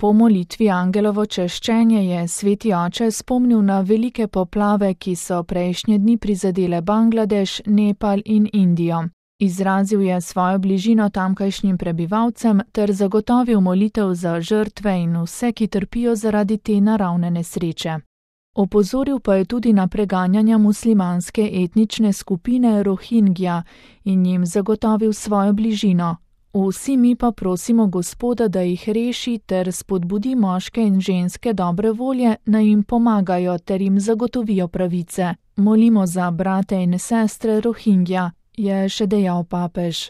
Po molitvi Angelovo čaščenje je sveti oče spomnil na velike poplave, ki so prejšnje dni prizadele Bangladeš, Nepal in Indijo. Izrazil je svojo bližino tamkajšnjim prebivalcem ter zagotovil molitev za žrtve in vse, ki trpijo zaradi te naravne nesreče. Opozoril pa je tudi na preganjanja muslimanske etnične skupine Rohingja in jim zagotovil svojo bližino. Vsi mi pa prosimo Gospoda, da jih reši ter spodbudi moške in ženske dobre volje, naj jim pomagajo ter jim zagotovijo pravice. Molimo za brate in sestre Rohingja, je še dejal papež.